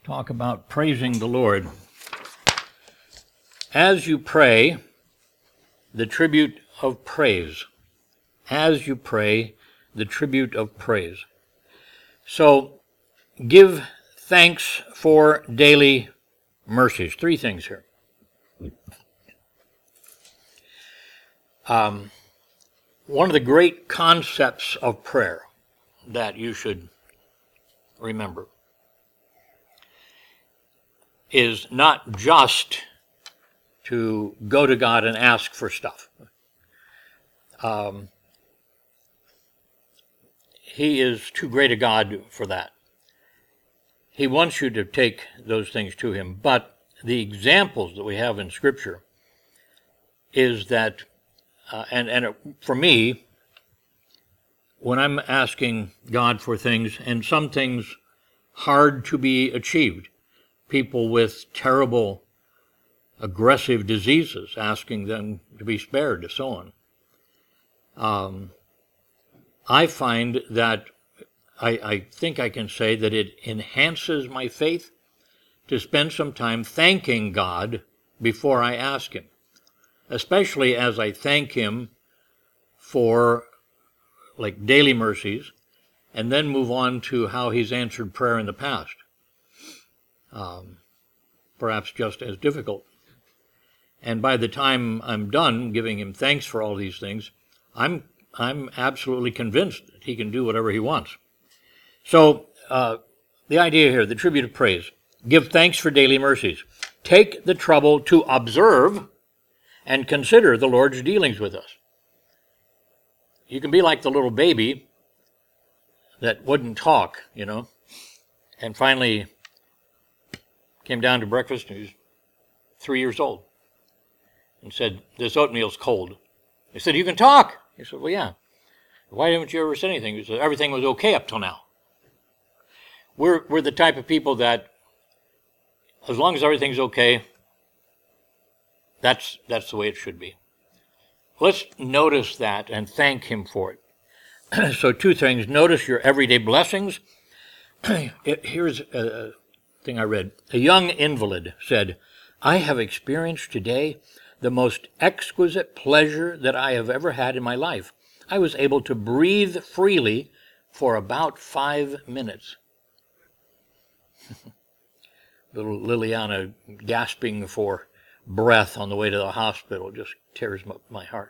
talk about praising the Lord. As you pray, the tribute of praise. As you pray, the tribute of praise. So, give thanks for daily mercies. Three things here. One of the great concepts of prayer that you should remember is not just to go to God and ask for stuff. He is too great a God for that. He wants you to take those things to him, but the examples that we have in Scripture is that, for me, when I'm asking God for things, and some things hard to be achieved, people with terrible, aggressive diseases, asking them to be spared, and so on. I find that I think I can say that it enhances my faith to spend some time thanking God before I ask him, especially as I thank him for like daily mercies, and then move on to how he's answered prayer in the past. Perhaps just as difficult. And by the time I'm done giving him thanks for all these things, I'm absolutely convinced that he can do whatever he wants. So the idea here, the tribute of praise, give thanks for daily mercies. Take the trouble to observe and consider the Lord's dealings with us. You can be like the little baby that wouldn't talk, and finally came down to breakfast, and he was 3 years old, and said, "This oatmeal's cold." He said, "You can talk." He said, "Well, yeah. Why haven't you ever said anything?" He said, "Everything was okay up till now." We're the type of people that, as long as everything's okay, that's the way it should be. Let's notice that and thank him for it. So two things. Notice your everyday blessings. Here's a thing I read. A young invalid said, "I have experienced today the most exquisite pleasure that I have ever had in my life. I was able to breathe freely for about 5 minutes." Little Liliana gasping for breath on the way to the hospital just tears my heart.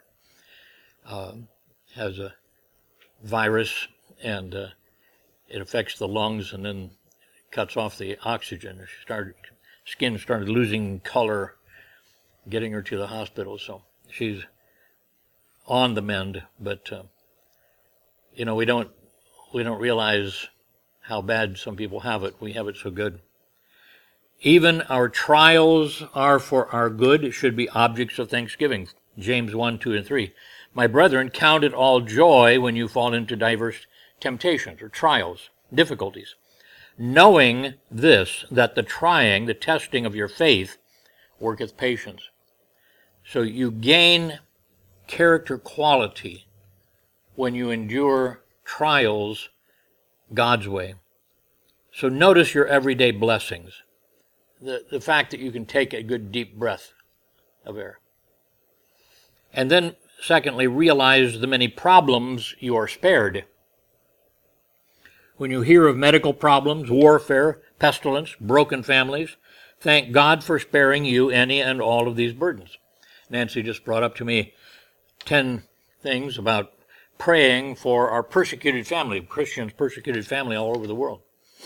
Has a virus, and it affects the lungs and then cuts off the oxygen. Skin started losing color, getting her to the hospital. So she's on the mend, but we don't realize how bad some people have it. We have it so good. Even our trials are for our good, should be objects of thanksgiving. James 1, 2, and 3. My brethren, count it all joy when you fall into diverse temptations or trials, difficulties, knowing this, that the trying, the testing of your faith, worketh patience. So you gain character quality when you endure trials God's way. So notice your everyday blessings. The fact that you can take a good deep breath of air. And then, secondly, realize the many problems you are spared. When you hear of medical problems, warfare, pestilence, broken families, thank God for sparing you any and all of these burdens. Nancy just brought up to me 10 things about praying for our persecuted family, Christians' persecuted family all over the world.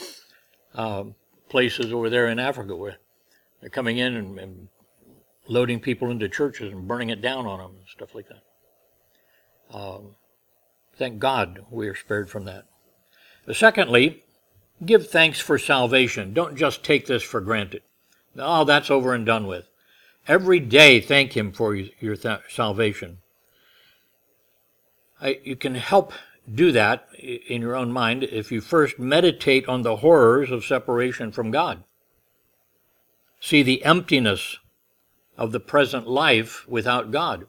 Places over there in Africa where they're coming in and loading people into churches and burning it down on them and stuff like that. Thank God we are spared from that. Secondly, give thanks for salvation. Don't just take this for granted. Oh, that's over and done with. Every day thank him for your salvation. You can help do that in your own mind if you first meditate on the horrors of separation from God. See the emptiness of the present life without God.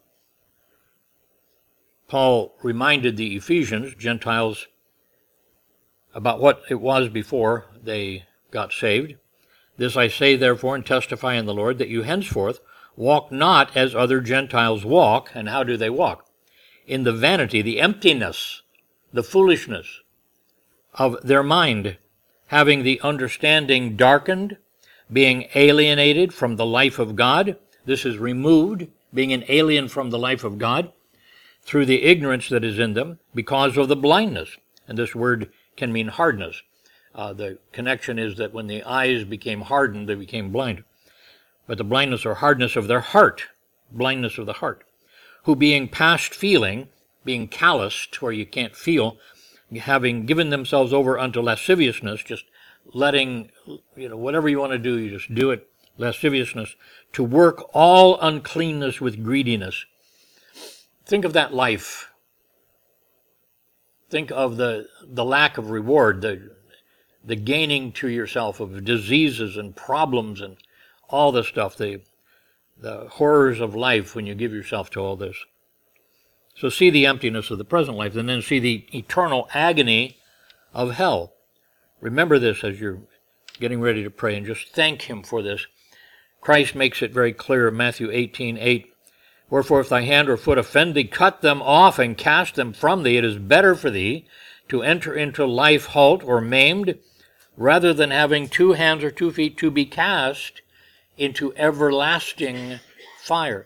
Paul reminded the Ephesians, Gentiles, about what it was before they got saved. This I say, therefore, and testify in the Lord, that you henceforth walk not as other Gentiles walk. And how do they walk? In the vanity, the emptiness, the foolishness of their mind, having the understanding darkened, being alienated from the life of God. This is removed, being an alien from the life of God, through the ignorance that is in them, because of the blindness. And this word can mean hardness. The connection is that when the eyes became hardened, they became blind. But the blindness or hardness of their heart, blindness of the heart, who being past feeling, being calloused, where you can't feel, having given themselves over unto lasciviousness, just letting, whatever you want to do, you just do it, lasciviousness, to work all uncleanness with greediness. Think of that life. Think of the lack of reward, the gaining to yourself of diseases and problems and all the stuff, the horrors of life when you give yourself to all this. So see the emptiness of the present life, and then see the eternal agony of hell. Remember this as you're getting ready to pray, and just thank him for this. Christ makes it very clear in Matthew 18:8. Wherefore, if thy hand or foot offend thee, cut them off and cast them from thee. It is better for thee to enter into life halt or maimed, rather than having 2 hands or 2 feet to be cast into everlasting fire.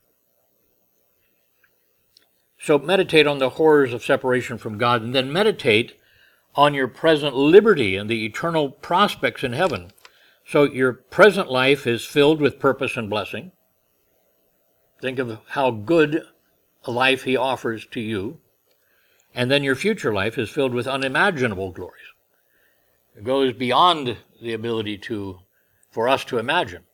So meditate on the horrors of separation from God, and then meditate on your present liberty and the eternal prospects in heaven. So your present life is filled with purpose and blessing. Think of how good a life he offers to you. And then your future life is filled with unimaginable glories. It goes beyond the ability for us to imagine.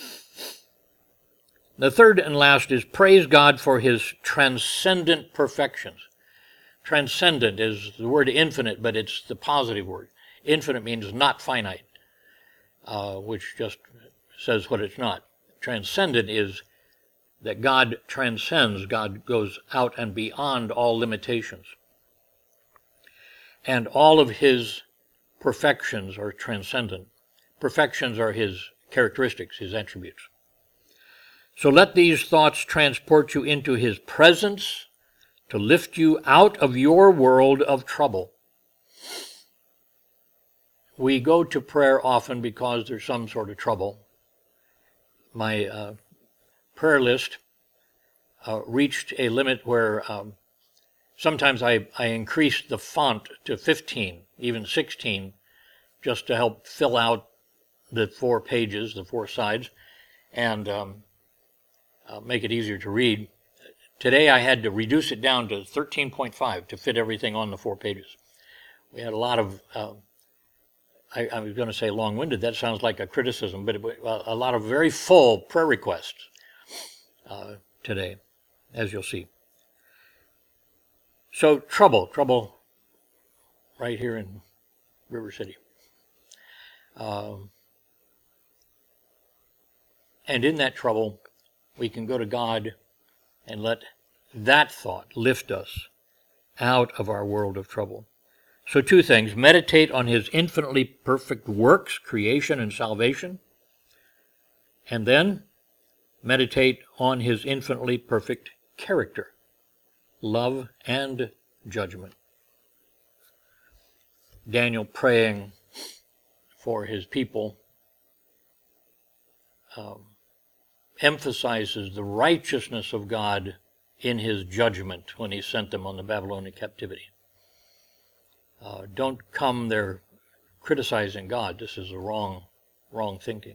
The third and last is praise God for his transcendent perfections. Transcendent is the word infinite, but it's the positive word. Infinite means not finite, which just says what it's not. Transcendent is that God transcends, God goes out and beyond all limitations. And all of his perfections are transcendent. Perfections are his characteristics, his attributes. So let these thoughts transport you into his presence to lift you out of your world of trouble. We go to prayer often because there's some sort of trouble. My prayer list reached a limit where sometimes I increased the font to 15, even 16, just to help fill out the 4 pages, the 4 sides, and make it easier to read. Today I had to reduce it down to 13.5 to fit everything on the 4 pages. We had a lot of, I was going to say long-winded, that sounds like a criticism, but a lot of very full prayer requests today, as you'll see. So trouble right here in River City. And in that trouble, we can go to God and let that thought lift us out of our world of trouble. So 2 things. Meditate on his infinitely perfect works, creation and salvation. And then meditate on his infinitely perfect character, love and judgment. Daniel praying for his people emphasizes the righteousness of God in his judgment when he sent them on the Babylonian captivity. Don't come there criticizing God. This is the wrong thinking.